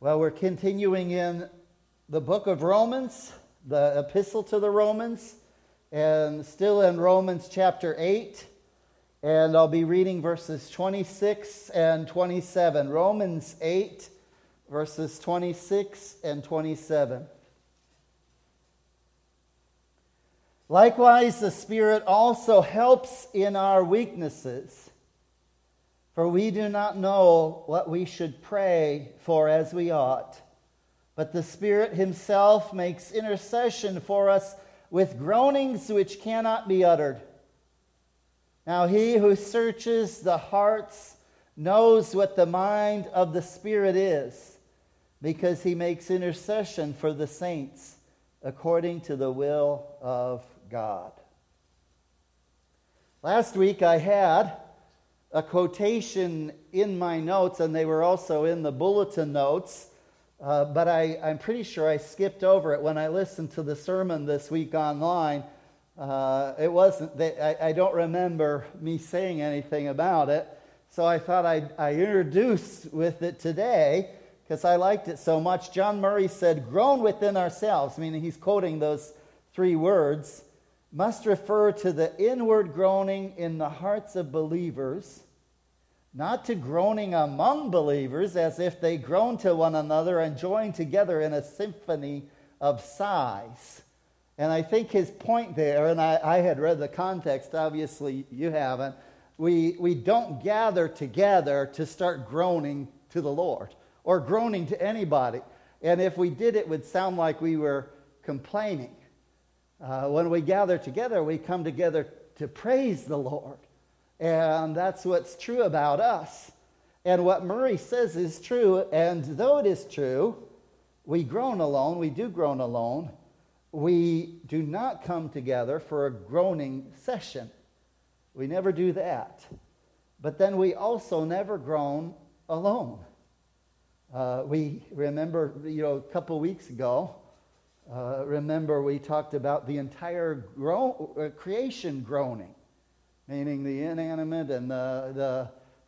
Well, we're continuing in the book of Romans, the epistle to the Romans, and still in Romans chapter 8, and I'll be reading verses 26 and 27. Romans 8, verses 26 and 27. Likewise, the Spirit also helps in our weaknesses, for we do not know what we should pray for as we ought. But the Spirit himself makes intercession for us with groanings which cannot be uttered. Now he who searches the hearts knows what the mind of the Spirit is, because he makes intercession for the saints according to the will of God. Last week I had a quotation in my notes, and they were also in the bulletin notes, but I'm pretty sure I skipped over it when I listened to the sermon this week online. It wasn't. I don't remember me saying anything about it, so I thought I'd introduce with it today because I liked it so much. John Murray said, "Groan within ourselves," meaning he's quoting those three words, must refer to the inward groaning in the hearts of believers, not to groaning among believers as if they groan to one another and join together in a symphony of sighs. And I think his point there, and I had read the context, obviously you haven't, we don't gather together to start groaning to the Lord or groaning to anybody. And if we did, it would sound like we were complaining. When we gather together, we come together to praise the Lord. And that's what's true about us. And what Murray says is true. And though it is true, we groan alone, we do groan alone. We do not come together for a groaning session. We never do that. But then we also never groan alone. We remember, a couple weeks ago, we talked about the entire creation groaning, meaning the inanimate and the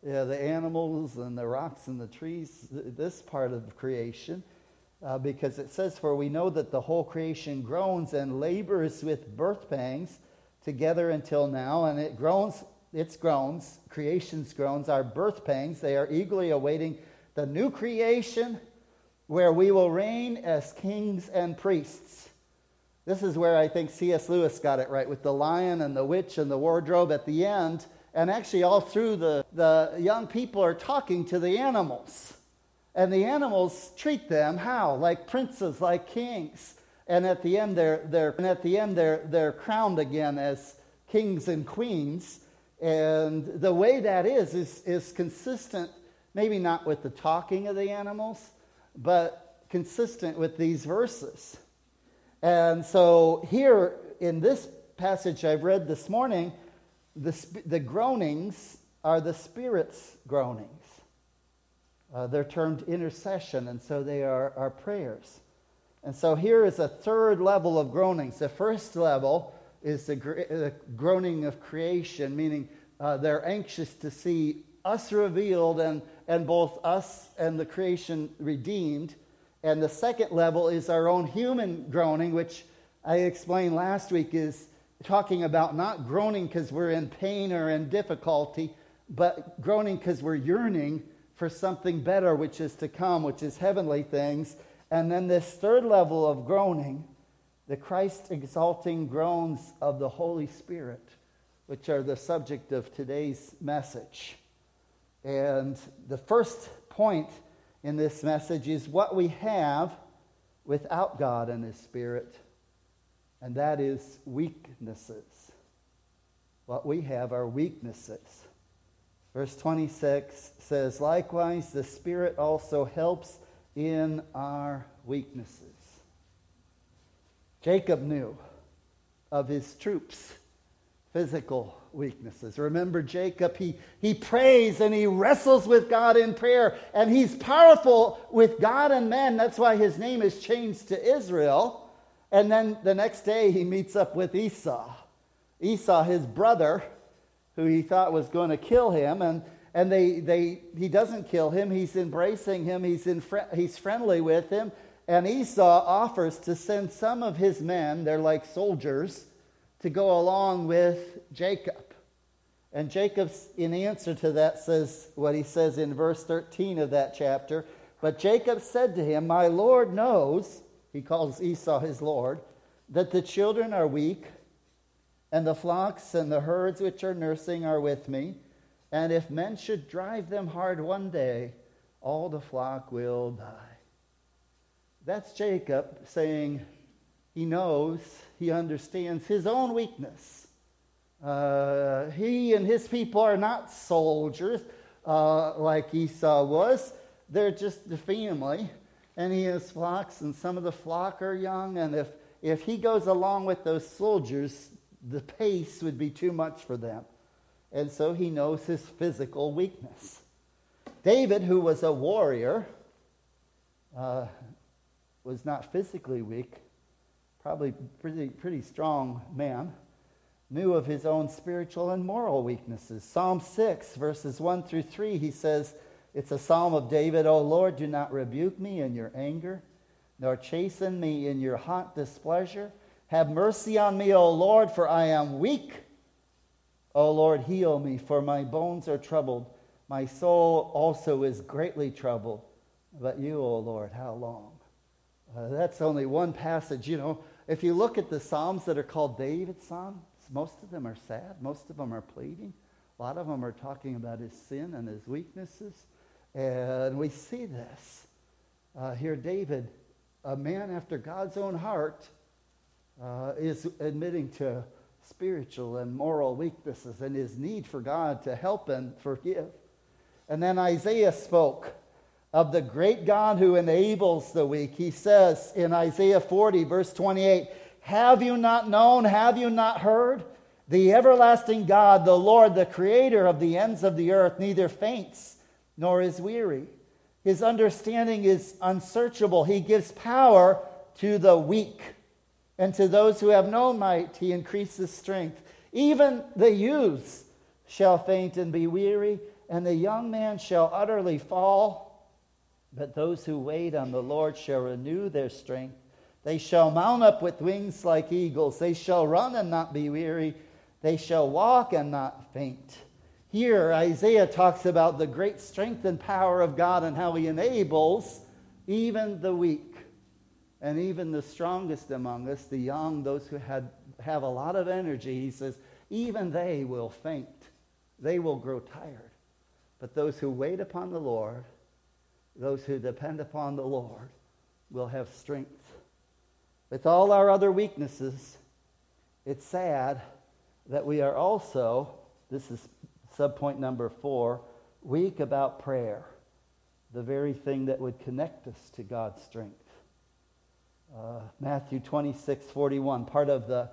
animals and the rocks and the trees, this part of creation, because it says, "For we know that the whole creation groans and labors with birth pangs together until now," and it groans, its groans, creation's groans, are birth pangs. They are eagerly awaiting the new creation, where we will reign as kings and priests. This is where I think C.S. Lewis got it right, with the lion and the witch and the wardrobe at the end. And actually all through the young people are talking to the animals. And the animals treat them how? Like princes, like kings. And at the end they're crowned again as kings and queens. And the way that is consistent, maybe not with the talking of the animals, but consistent with these verses. And so here in this passage I've read this morning, the groanings are the Spirit's groanings. They're termed intercession, and so they are prayers. And so here is a third level of groanings. The first level is the groaning of creation, meaning they're anxious to see us revealed and both us and the creation redeemed. And the second level is our own human groaning, which I explained last week is talking about not groaning because we're in pain or in difficulty, but groaning because we're yearning for something better, which is to come, which is heavenly things. And then this third level of groaning, the Christ-exalting groans of the Holy Spirit, which are the subject of today's message. And the first point in this message is what we have without God and His Spirit, and that is weaknesses. What we have are weaknesses. Verse 26 says, "Likewise, the Spirit also helps in our weaknesses." Jacob knew of his troops' physical weaknesses. Remember Jacob, he prays and he wrestles with God in prayer, and he's powerful with God and men. That's why his name is changed to Israel. And then the next day he meets up with Esau, his brother, who he thought was going to kill him. And he doesn't kill him. He's embracing him. He's friendly with him. And Esau offers to send some of his men, they're like soldiers, to go along with Jacob. And Jacob, in answer to that, says what he says in verse 13 of that chapter. But Jacob said to him, my Lord knows, he calls Esau his Lord, that the children are weak, and the flocks and the herds which are nursing are with me. And if men should drive them hard one day, all the flock will die. That's Jacob saying he knows, he understands his own weakness. He and his people are not soldiers like Esau was. They're just the family. And he has flocks, and some of the flock are young. And if he goes along with those soldiers, the pace would be too much for them. And so he knows his physical weakness. David, who was a warrior, was not physically weak, probably pretty strong man, knew of his own spiritual and moral weaknesses. Psalm 6, verses 1 through 3, he says, it's a psalm of David, O Lord, do not rebuke me in your anger, nor chasten me in your hot displeasure. Have mercy on me, O Lord, for I am weak. O Lord, heal me, for my bones are troubled. My soul also is greatly troubled. But you, O Lord, how long? That's only one passage. You know, if you look at the Psalms that are called David's Psalms, most of them are sad. Most of them are pleading. A lot of them are talking about his sin and his weaknesses. And we see this. Here David, a man after God's own heart, is admitting to spiritual and moral weaknesses and his need for God to help and forgive. And then Isaiah spoke of the great God who enables the weak. He says in Isaiah 40, verse 28, have you not known, have you not heard? The everlasting God, the Lord, the creator of the ends of the earth, neither faints nor is weary. His understanding is unsearchable. He gives power to the weak. And to those who have no might, he increases strength. Even the youths shall faint and be weary, and the young man shall utterly fall. But those who wait on the Lord shall renew their strength. They shall mount up with wings like eagles. They shall run and not be weary. They shall walk and not faint. Here, Isaiah talks about the great strength and power of God and how he enables even the weak. And even the strongest among us, the young, those who have a lot of energy, he says, even they will faint. They will grow tired. But those who wait upon the Lord, those who depend upon the Lord, will have strength. With all our other weaknesses, it's sad that we are also, this is subpoint number 4, weak about prayer, the very thing that would connect us to God's strength. Matthew 26:41, part of the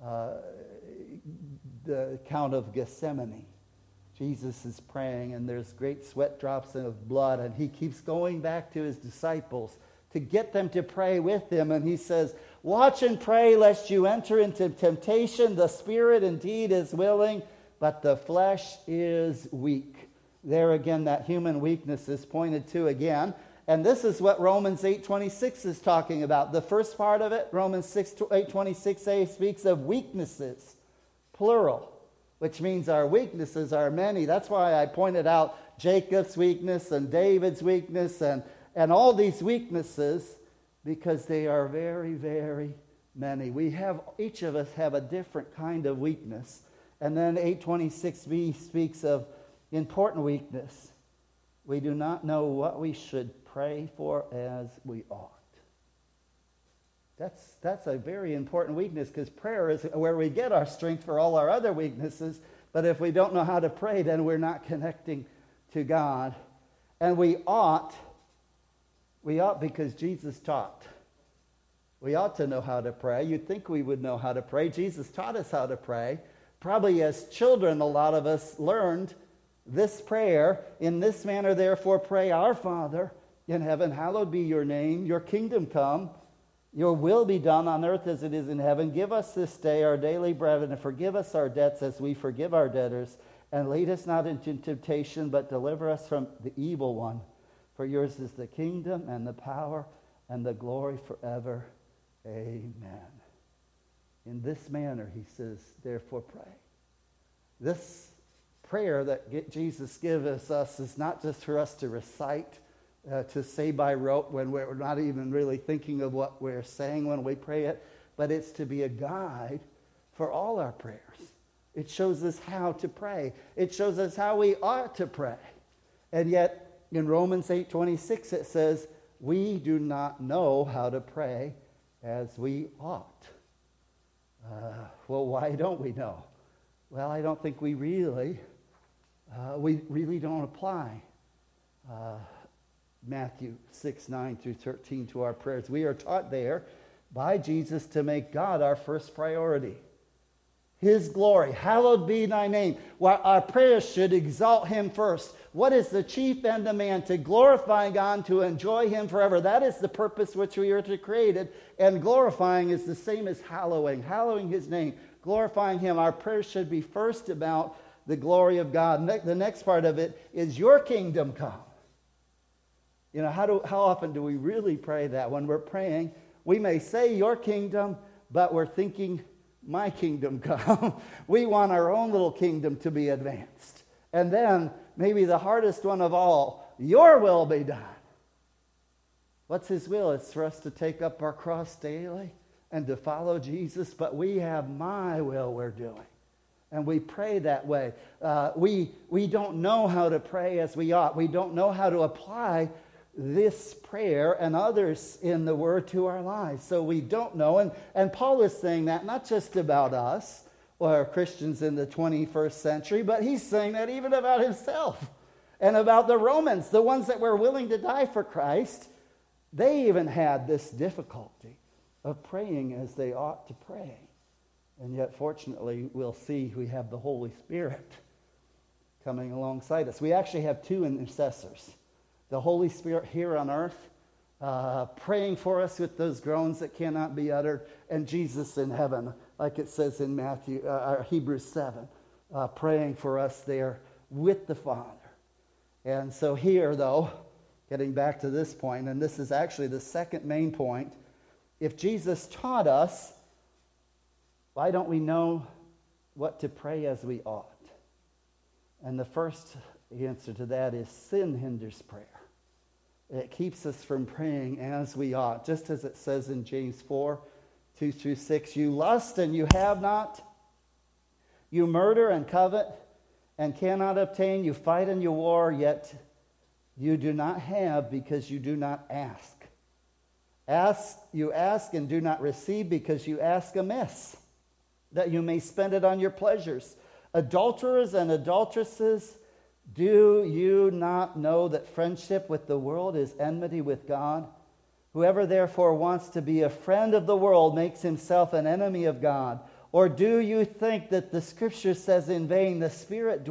account of Gethsemane. Jesus is praying, and there's great sweat drops of blood, and he keeps going back to his disciples to get them to pray with him. And he says, watch and pray lest you enter into temptation. The spirit indeed is willing, but the flesh is weak. There again, that human weakness is pointed to again. And this is what Romans 8:26 is talking about. The first part of it, Romans 8:26a, speaks of weaknesses, plural, which means our weaknesses are many. That's why I pointed out Jacob's weakness and David's weakness and all these weaknesses, because they are very, very many. Each of us have a different kind of weakness. And then 8:26b speaks of important weakness. We do not know what we should pray for as we ought. That's a very important weakness, because prayer is where we get our strength for all our other weaknesses. But if we don't know how to pray, then we're not connecting to God. And we ought because Jesus taught. We ought to know how to pray. You'd think we would know how to pray. Jesus taught us how to pray. Probably as children, a lot of us learned this prayer. In this manner, therefore, pray, Our Father in heaven, hallowed be your name. Your kingdom come. Your will be done on earth as it is in heaven. Give us this day our daily bread, and forgive us our debts as we forgive our debtors. And lead us not into temptation, but deliver us from the evil one. For yours is the kingdom and the power and the glory forever. Amen. In this manner, he says, therefore pray. This prayer that Jesus gives us is not just for us to recite, to say by rote when we're not even really thinking of what we're saying when we pray it, but it's to be a guide for all our prayers. It shows us how to pray. It shows us how we ought to pray. And yet, in Romans 8:26, it says, we do not know how to pray as we ought. Well, why don't we know? Well, I don't think we really don't apply Matthew 6:9-13 to our prayers. We are taught there by Jesus to make God our first priority. His glory, hallowed be thy name. Well, our prayers should exalt him first. What is the chief end of man? To glorify God, to enjoy him forever. That is the purpose which we are to created. And glorifying is the same as hallowing his name, glorifying him. Our prayers should be first about the glory of God. The next part of it is your kingdom come. You know, how often do we really pray that? When we're praying, we may say your kingdom, but we're thinking my kingdom come. We want our own little kingdom to be advanced. And then, maybe the hardest one of all, your will be done. What's his will? It's for us to take up our cross daily and to follow Jesus, but we have my will we're doing. And we pray that way. We don't know how to pray as we ought. We don't know how to apply this prayer and others in the Word to our lives. So we don't know. And Paul is saying that not just about us or Christians in the 21st century, but he's saying that even about himself and about the Romans, the ones that were willing to die for Christ. They even had this difficulty of praying as they ought to pray. And yet, fortunately, we'll see we have the Holy Spirit coming alongside us. We actually have two intercessors. The Holy Spirit here on earth, praying for us with those groans that cannot be uttered, and Jesus in heaven, like it says in Hebrews 7, praying for us there with the Father. And so here, though, getting back to this point, and this is actually the second main point, if Jesus taught us, why don't we know what to pray as we ought? And the first answer to that is sin hinders prayer. It keeps us from praying as we ought. Just as it says in James 4:2-6, you lust and you have not. You murder and covet and cannot obtain. You fight and you war, yet you do not have because you do not ask. You ask and do not receive because you ask amiss, that you may spend it on your pleasures. Adulterers and adulteresses, do you not know that friendship with the world is enmity with God? Whoever therefore wants to be a friend of the world makes himself an enemy of God. Or do you think that the Scripture says in vain, the Spirit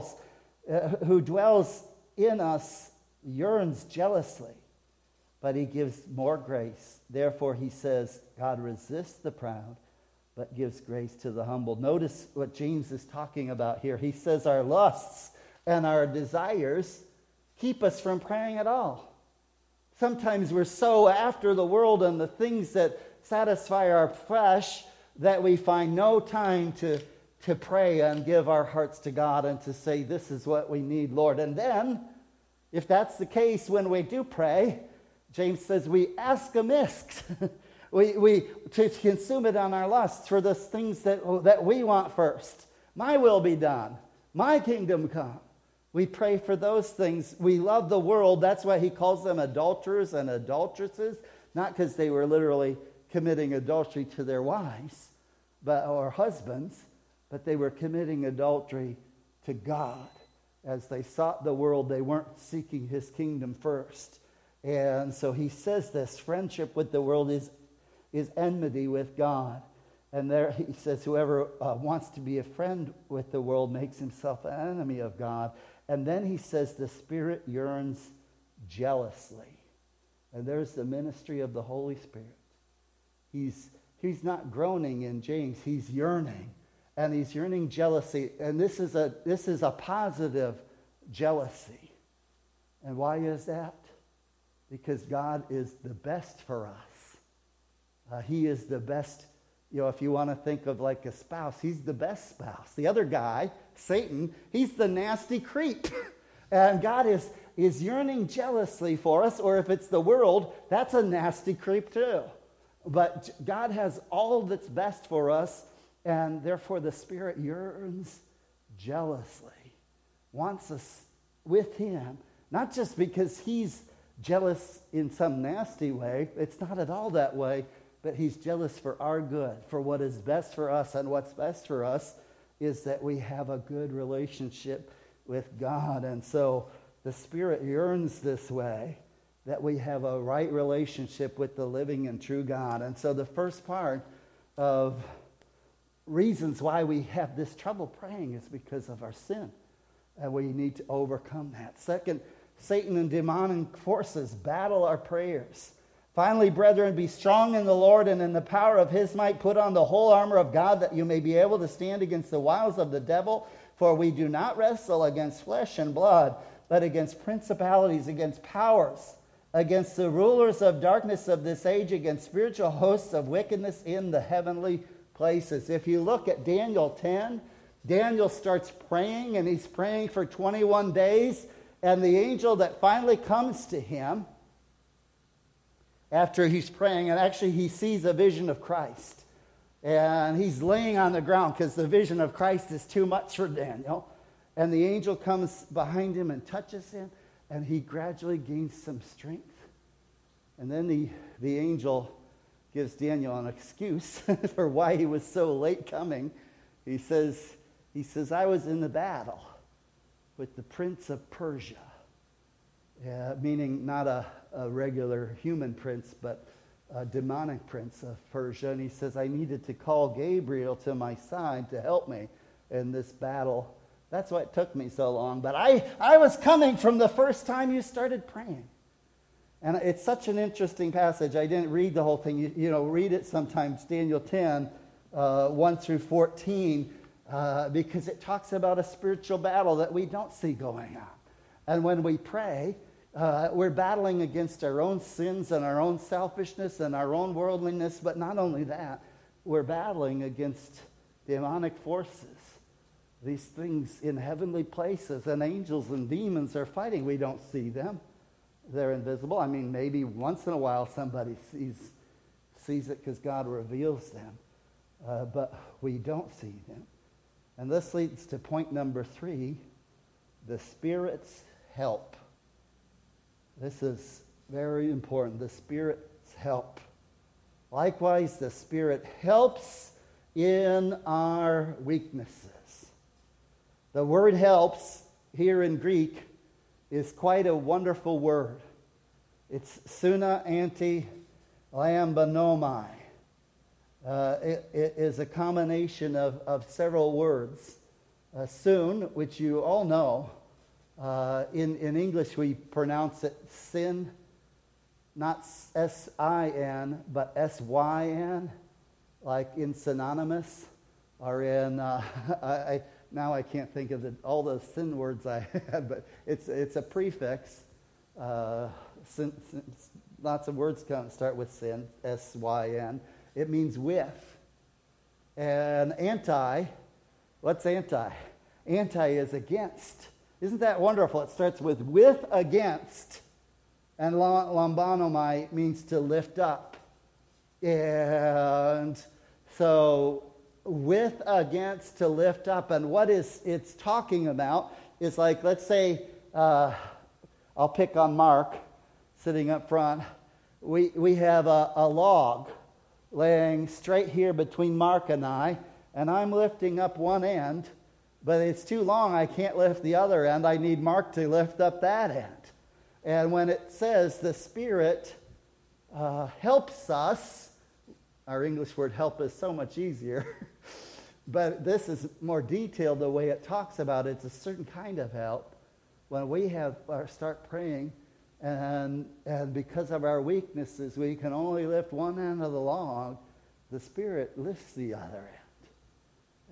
who dwells in us yearns jealously, but he gives more grace. Therefore he says, God resists the proud, but gives grace to the humble. Notice what James is talking about here. He says our lusts and our desires keep us from praying at all. Sometimes we're so after the world and the things that satisfy our flesh that we find no time to pray and give our hearts to God and to say, this is what we need, Lord. And then, if that's the case when we do pray, James says we ask amiss. we to consume it on our lusts for the things that we want first. My will be done. My kingdom come. We pray for those things. We love the world. That's why he calls them adulterers and adulteresses, not because they were literally committing adultery to their wives or husbands, but they were committing adultery to God. As they sought the world, they weren't seeking his kingdom first. And so he says this, friendship with the world is enmity with God. And there he says, whoever wants to be a friend with the world makes himself an enemy of God. And then he says the Spirit yearns jealously. And there's the ministry of the Holy Spirit. He's not groaning in James. He's yearning. and he's yearning jealousy. And this is a positive jealousy. And why is that? Because God is the best for us. He is the best. If you want to think of like a spouse, he's the best spouse. The other guy, Satan, he's the nasty creep. And God is yearning jealously for us, or if it's the world, that's a nasty creep too. But God has all that's best for us, and therefore the Spirit yearns jealously, wants us with him, not just because he's jealous in some nasty way. It's not at all that way. But he's jealous for our good, for what is best for us. And what's best for us is that we have a good relationship with God. And so the Spirit yearns this way, that we have a right relationship with the living and true God. And so the first part of reasons why we have this trouble praying is because of our sin. And we need to overcome that. Second, Satan and demonic forces battle our prayers. Finally, brethren, be strong in the Lord and in the power of his might. Put on the whole armor of God, that you may be able to stand against the wiles of the devil. For we do not wrestle against flesh and blood, but against principalities, against powers, against the rulers of darkness of this age, against spiritual hosts of wickedness in the heavenly places. If you look at Daniel 10, Daniel starts praying, and he's praying for 21 days. And the angel that finally comes to him after he's praying, and actually he sees a vision of Christ. And he's laying on the ground because the vision of Christ is too much for Daniel. And the angel comes behind him and touches him, and he gradually gains some strength. And then the angel gives Daniel an excuse for why he was so late coming. He says, I was in the battle with the prince of Persia. Meaning not a regular human prince, but a demonic prince of Persia. And he says, I needed to call Gabriel to my side to help me in this battle. That's why it took me so long. But I was coming from the first time you started praying. And it's such an interesting passage. I didn't read the whole thing. You read it sometimes, Daniel 10, 1 through 14, because it talks about a spiritual battle that we don't see going on. And when we pray, we're battling against our own sins and our own selfishness and our own worldliness. But not only that, we're battling against demonic forces. These things in heavenly places, and angels and demons are fighting. We don't see them. They're invisible. I mean, maybe once in a while somebody sees it because God reveals them. But we don't see them. And this leads to point number 3, the Spirit's help. This is very important, the Spirit's help. Likewise, the Spirit helps in our weaknesses. The word helps here in Greek is quite a wonderful word. It's suna anti lambanomai. It is a combination of several words. Soon, which you all know, in English we pronounce it sin, not S-I-N, but S-Y-N, like in synonymous, or in, now I can't think of all the sin words I had, but it's a prefix. Lots of words start with sin, S-Y-N. It means with. And anti, what's anti? Anti is against. Isn't that wonderful? It starts with against. And lambanomai means to lift up. And so with, against, to lift up. And what it's talking about is like, let's say, I'll pick on Mark sitting up front. We have a log laying straight here between Mark and I'm lifting up one end, but it's too long. I can't lift the other end. I need Mark to lift up that end. And when it says the Spirit helps us, our English word help is so much easier, but this is more detailed the way it talks about it. It's a certain kind of help. When we start praying, and because of our weaknesses, we can only lift one end of the log. The Spirit lifts the other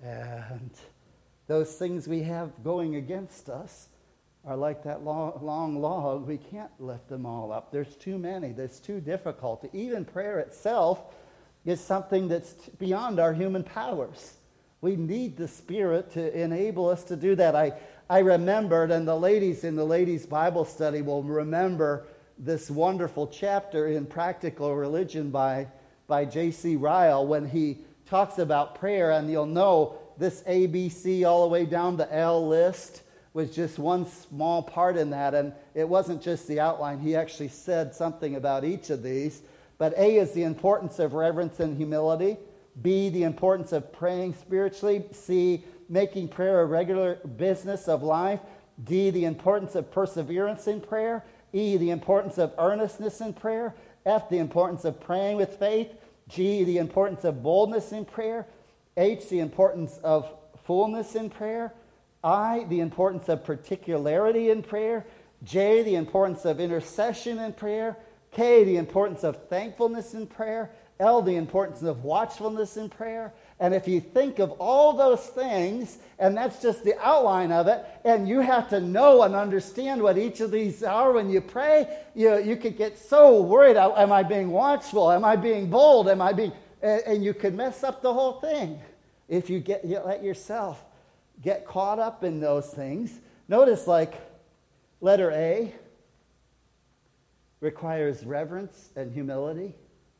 And those things we have going against us are like that long log. We can't lift them all up. There's too many. There's too difficult. Even prayer itself is something that's beyond our human powers. We need the Spirit to enable us to do that. I remembered, and the ladies in the ladies' Bible study will remember this wonderful chapter in Practical Religion by J.C. Ryle when he talks about prayer, and you'll know this ABC all the way down to L list was just one small part in that, and it wasn't just the outline. He actually said something about each of these. But A is the importance of reverence and humility. B, the importance of praying spiritually. C, making prayer a regular business of life. D, the importance of perseverance in prayer. E, the importance of earnestness in prayer. F, the importance of praying with faith. G, the importance of boldness in prayer. H, the importance of fullness in prayer. I, the importance of particularity in prayer. J, the importance of intercession in prayer. K, the importance of thankfulness in prayer. L, the importance of watchfulness in prayer. And if you think of all those things, and that's just the outline of it, and you have to know and understand what each of these are when you pray, you could get so worried. Am I being watchful? Am I being bold? And you could mess up the whole thing if you let yourself get caught up in those things. Notice, like, letter A requires reverence and humility,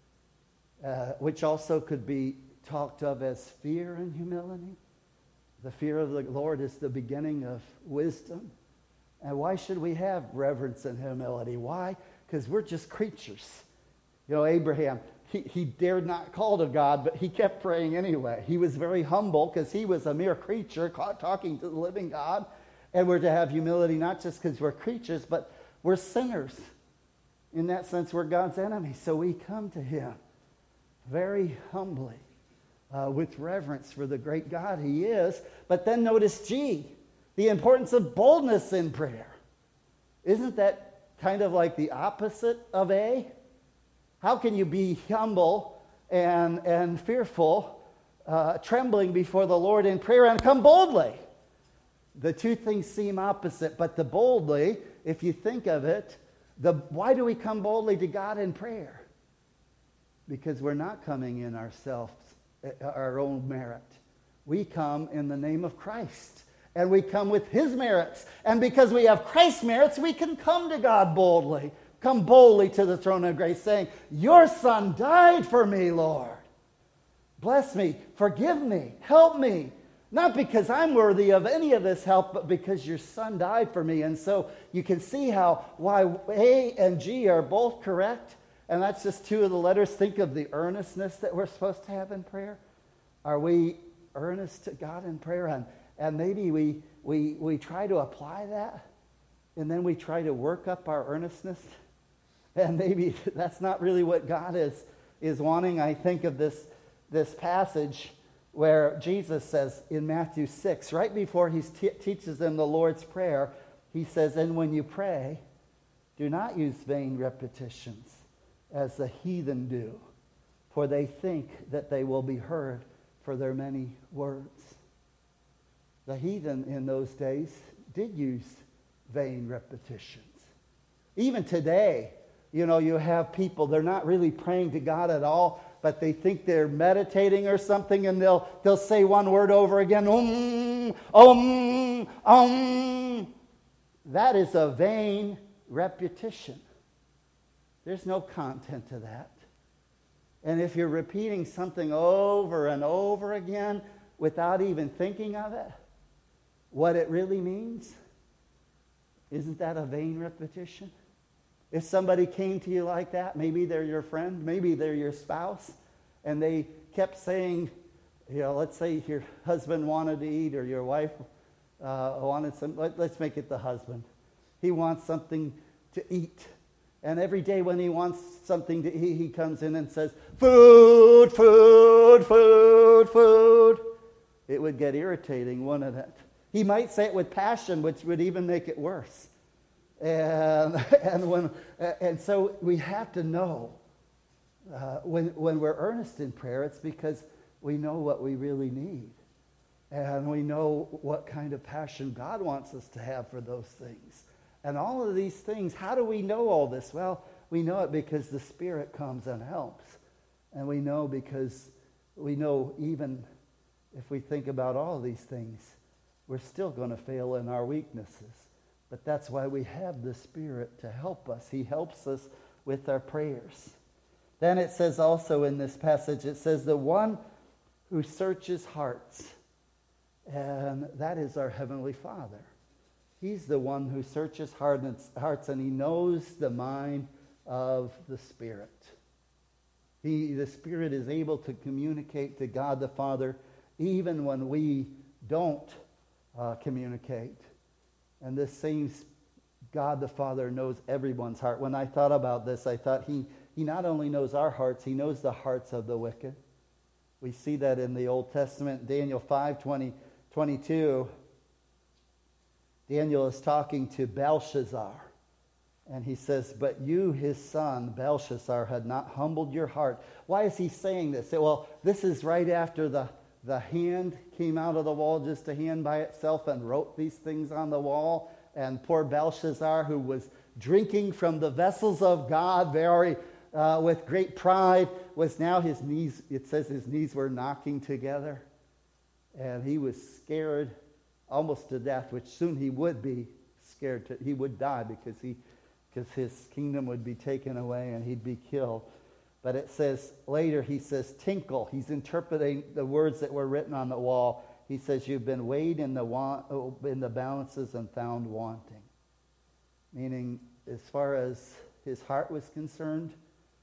which also could be talked of as fear and humility. The fear of the Lord is the beginning of wisdom. And why should we have reverence and humility? Why? Because we're just creatures. You know, Abraham, he dared not call to God, but he kept praying anyway. He was very humble because he was a mere creature talking to the living God. And we're to have humility not just because we're creatures, but we're sinners. In that sense, we're God's enemies. So we come to him very humbly, with reverence for the great God he is. But then notice G, the importance of boldness in prayer. Isn't that kind of like the opposite of A? How can you be humble and fearful, trembling before the Lord in prayer and come boldly? The two things seem opposite, but the boldly, if you think of it, why do we come boldly to God in prayer? Because we're not coming in ourselves, our own merit. We come in the name of Christ, and we come with his merits. And because we have Christ's merits, we can come to God boldly. Come boldly to the throne of grace, saying, your Son died for me, Lord. Bless me, forgive me, help me. Not because I'm worthy of any of this help, but because your Son died for me. And so you can see why A and G are both correct. And that's just two of the letters. Think of the earnestness that we're supposed to have in prayer. Are we earnest to God in prayer? And maybe we try to apply that, and then we try to work up our earnestness. And maybe that's not really what God is wanting. I think of this passage where Jesus says in Matthew 6, right before he teaches them the Lord's Prayer, he says, and when you pray, do not use vain repetitions as the heathen do, for they think that they will be heard for their many words. The heathen in those days did use vain repetitions. Even today, you have people, they're not really praying to God at all, but they think they're meditating or something, and they'll say one word over again, That is a vain repetition. There's no content to that. And if you're repeating something over and over again without even thinking of it, what it really means, isn't that a vain repetition? If somebody came to you like that, maybe they're your friend, maybe they're your spouse, and they kept saying, let's say your husband wanted to eat or your wife wanted some, let's make it the husband. He wants something to eat. And every day when he wants something to eat, he comes in and says, food, food, food, food. It would get irritating, wouldn't it? He might say it with passion, which would even make it worse. And so we have to know when we're earnest in prayer, it's because we know what we really need. And we know what kind of passion God wants us to have for those things. And all of these things, how do we know all this? Well, we know it because the Spirit comes and helps. And we know because we know even if we think about all of these things, we're still going to fail in our weaknesses. But that's why we have the Spirit to help us. He helps us with our prayers. Then it says also in this passage, it says, the one who searches hearts. And that is our Heavenly Father. He's the one who searches hearts, and he knows the mind of the Spirit. The Spirit is able to communicate to God the Father even when we don't communicate. And this same God the Father knows everyone's heart. When I thought about this, I thought he not only knows our hearts, he knows the hearts of the wicked. We see that in the Old Testament, Daniel 5:22. Daniel is talking to Belshazzar. And he says, but you, his son, Belshazzar, had not humbled your heart. Why is he saying this? Well, this is right after the hand came out of the wall, just a hand by itself, and wrote these things on the wall. And poor Belshazzar, who was drinking from the vessels of God very with great pride, was now his knees, it says his knees were knocking together. And he was scared almost to death, which soon he would be scared to. He would die because his kingdom would be taken away and he'd be killed. But it says later, he says, tinkle. He's interpreting the words that were written on the wall. He says, you've been weighed in the balances and found wanting. Meaning, as far as his heart was concerned,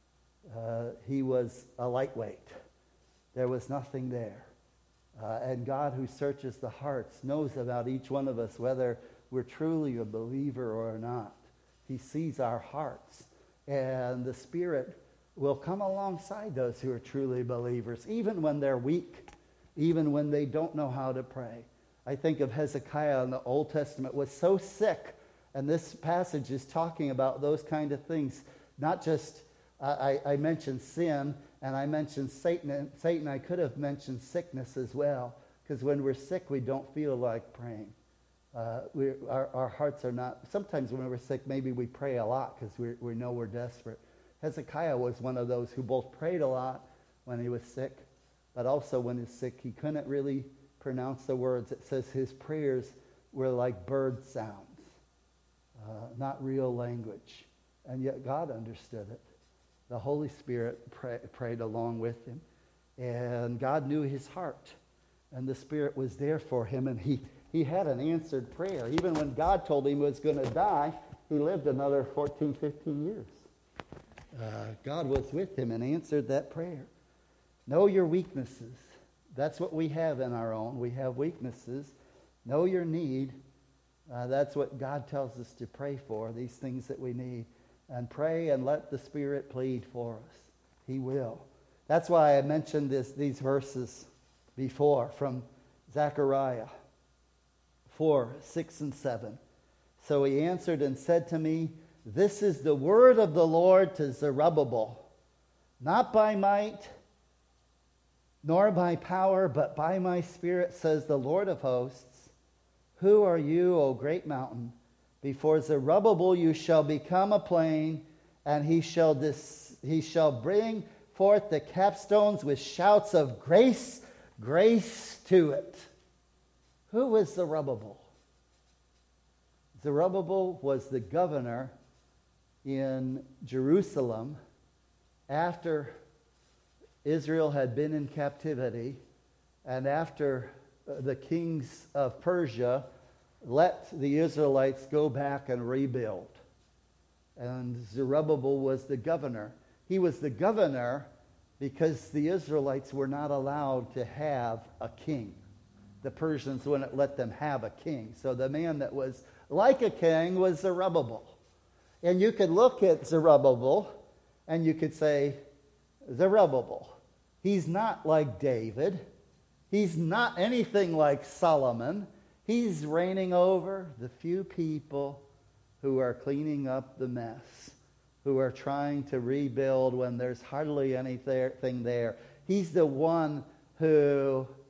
he was a lightweight. There was nothing there. And God, who searches the hearts, knows about each one of us, whether we're truly a believer or not. He sees our hearts. And the Spirit will come alongside those who are truly believers, even when they're weak, even when they don't know how to pray. I think of Hezekiah in the Old Testament was so sick, and this passage is talking about those kind of things. Not just, I mentioned sin, and I mentioned Satan. I could have mentioned sickness as well, because when we're sick, we don't feel like praying. Our hearts are not, sometimes when we're sick, maybe we pray a lot because we know we're desperate. Hezekiah was one of those who both prayed a lot when he was sick, but also when he was sick, he couldn't really pronounce the words. It says his prayers were like bird sounds, not real language. And yet God understood it. The Holy Spirit prayed along with him. And God knew his heart. And the Spirit was there for him. And he had an answered prayer. Even when God told him he was going to die, he lived another 14, 15 years. God was with him and answered that prayer. Know your weaknesses. That's what we have in our own. We have weaknesses. Know your need. That's what God tells us to pray for, these things that we need. And pray and let the Spirit plead for us. He will. That's why I mentioned these verses before from Zechariah 4, 6, and 7. So he answered and said to me, this is the word of the Lord to Zerubbabel, not by might, nor by power, but by my Spirit, says the Lord of hosts. Who are you, O great mountain? Before Zerubbabel you shall become a plain, and he shall bring forth the capstones with shouts of grace, grace to it. Who was Zerubbabel? Zerubbabel was the governor in Jerusalem after Israel had been in captivity and after the kings of Persia let the Israelites go back and rebuild. And Zerubbabel was the governor. He was the governor because the Israelites were not allowed to have a king. The Persians wouldn't let them have a king. So the man that was like a king was Zerubbabel. And you could look at Zerubbabel and you could say, Zerubbabel, he's not like David. He's not anything like Solomon. He's reigning over the few people who are cleaning up the mess, who are trying to rebuild when there's hardly anything there. He's the one who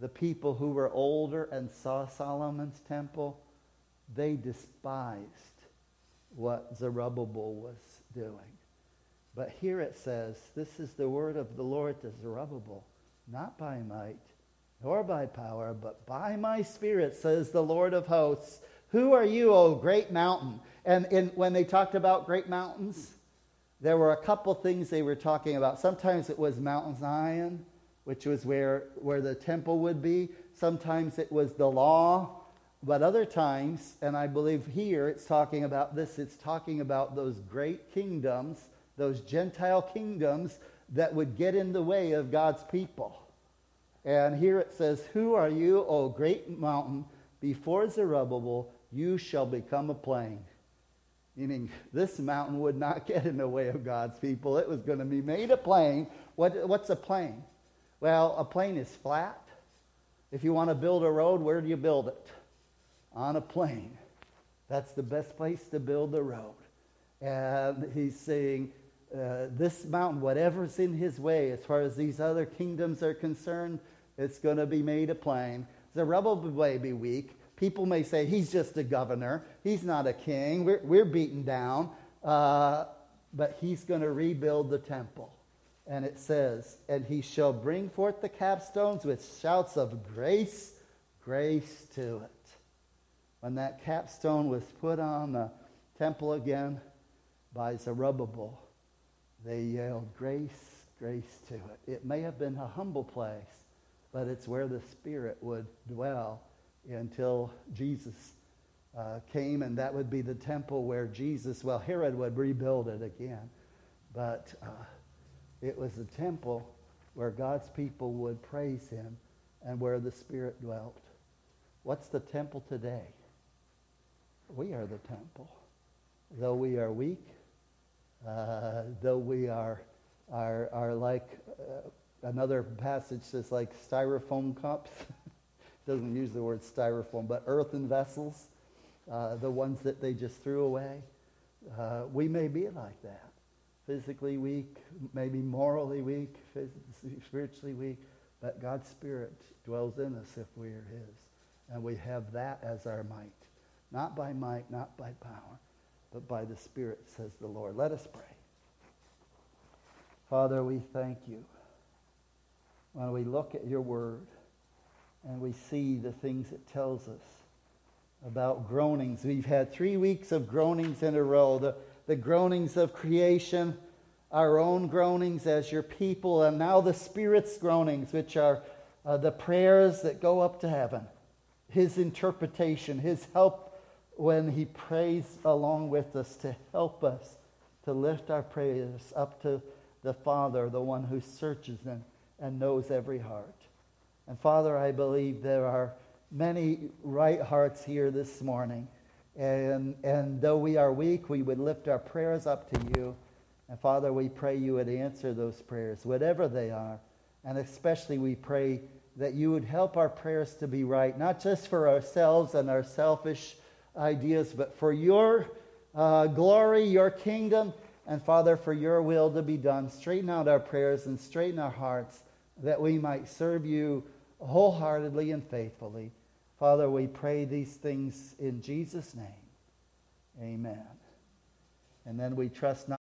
the people who were older and saw Solomon's temple, they despised what Zerubbabel was doing. But here it says, this is the word of the Lord to Zerubbabel, not by might, nor by power, but by my Spirit, says the Lord of hosts. Who are you, O great mountain? And when they talked about great mountains, there were a couple things they were talking about. Sometimes it was Mount Zion, which was where the temple would be. Sometimes it was the law. But other times, and I believe here it's talking about this, it's talking about those great kingdoms, those Gentile kingdoms that would get in the way of God's people. And here it says, who are you, O great mountain? Before Zerubbabel, you shall become a plain. Meaning, this mountain would not get in the way of God's people. It was going to be made a plain. What's a plain? Well, a plain is flat. If you want to build a road, where do you build it? On a plain. That's the best place to build the road. And he's saying, this mountain, whatever's in his way, as far as these other kingdoms are concerned, it's going to be made a plain. Zerubbabel may be weak. People may say, he's just a governor. He's not a king. We're beaten down. But he's going to rebuild the temple. And it says, and he shall bring forth the capstones with shouts of grace, grace to it. When that capstone was put on the temple again by Zerubbabel, they yelled, grace, grace to it. It may have been a humble place, but it's where the Spirit would dwell until Jesus came, and that would be the temple where Herod would rebuild it again. But it was a temple where God's people would praise him and where the Spirit dwelt. What's the temple today? We are the temple. Though we are weak, though we are like, another passage says like styrofoam cups. Doesn't use the word styrofoam, but earthen vessels, the ones that they just threw away. We may be like that. Physically weak, maybe morally weak, spiritually weak, but God's Spirit dwells in us if we are his. And we have that as our might. Not by might, not by power, but by the Spirit, says the Lord. Let us pray. Father, we thank you. When we look at your word and we see the things it tells us about groanings. We've had 3 weeks of groanings in a row. The groanings of creation, our own groanings as your people, and now the Spirit's groanings, which are the prayers that go up to heaven. His interpretation, his help when he prays along with us to help us to lift our prayers up to the Father, the one who searches them and knows every heart. And Father, I believe there are many right hearts here this morning. And though we are weak, we would lift our prayers up to you. And Father, we pray you would answer those prayers, whatever they are. And especially we pray that you would help our prayers to be right, not just for ourselves and our selfish ideas, but for your glory, your kingdom, and Father, for your will to be done. Straighten out our prayers and straighten our hearts that we might serve you wholeheartedly and faithfully. Father, we pray these things in Jesus' name. Amen. And then we trust not